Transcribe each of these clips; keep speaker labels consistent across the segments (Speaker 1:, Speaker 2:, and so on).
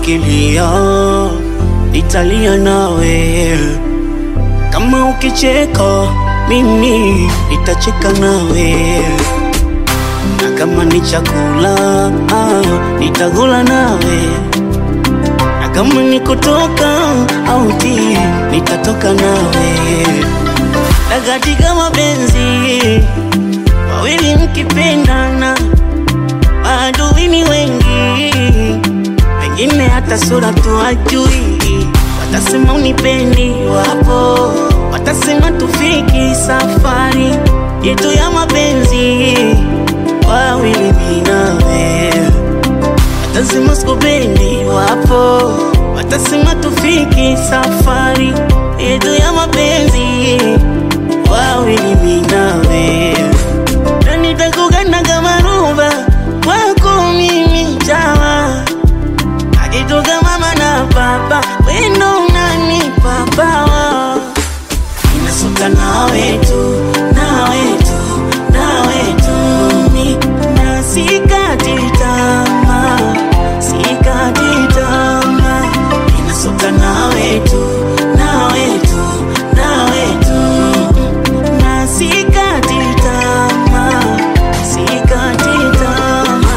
Speaker 1: ukilia nitalia nawe, kama ukicheka mimi nitacheka nawe, na kama ni chakula nitakula nawe, na kama ni kutoka auti nitatoka nawe. Na katika mapenzi wawili mkipendana, maadui ni wengi, wengine hata sura tu hawajui. Watasema unipendi, wapo watasema tufiki safari yetu ya mapenzi wawili mimi nawe. Watasema sikupendi, wapo watasema tufiki safari yetu ya mapenzi wawili mimi nawe. Na nitakugana kama ruba wako mimi chawa, akitoka mama na baba wendo unanipa pawa. Ninasota nawe tu, nawe tu, nawe tu, na sikati tamaa, sikati tamaa. Ninasota nawe tu, nawe tu, nawe tu, na sikati tamaa, sikati tamaa.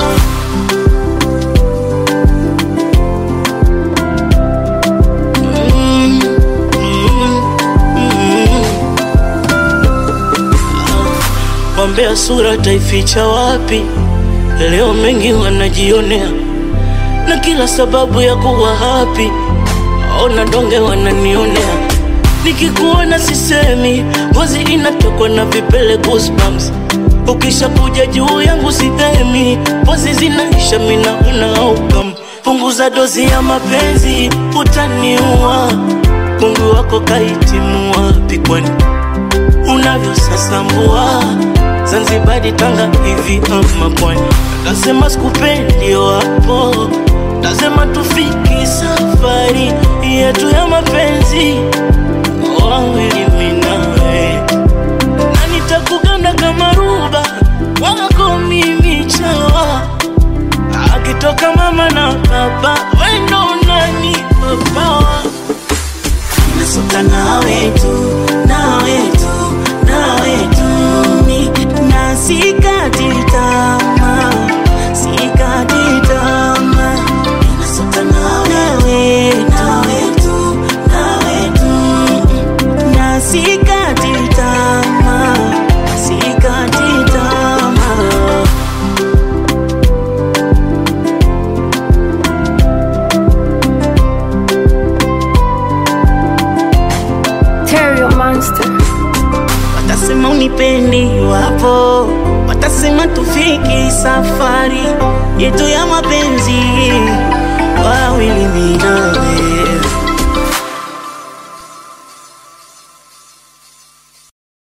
Speaker 1: Wambea sura taificha wapi? Leo mengi wanajionea, na kila sababu ya kuwa happy. Ona donge wananionea, nikikuona sisemi, ngozi inatokwa na vipele goosebumps. Ukisha kuja juu yangu sihemi, pozi zinaisha mina una outcome. Punguza dozi ya mapenzi, utaniua. Mungu wako kahitimu wapi kwani? Unavyo sasambua Zanzibari, Tanga hivi ama pwani. Nasema sikupendi, wapo nasema tufiki safari yetu ya mapenzi wawili mimi nawe. Na nitakuganda kama ruba wako mimi chawa, akitoka mama na baba wendo unanipa pawa. Ninasota nawe tu, nawe tu, nawe tu, na sikati tamaa, sikati tamaa. Ninasota nawe, nawe tu, nawe tu, na sikati tamaa, sikati tamaa.
Speaker 2: Terrio Monster.
Speaker 1: Watasema unipendi, wapo watasema tufiki safari yetu ya mapenzi wawili mimi nawe.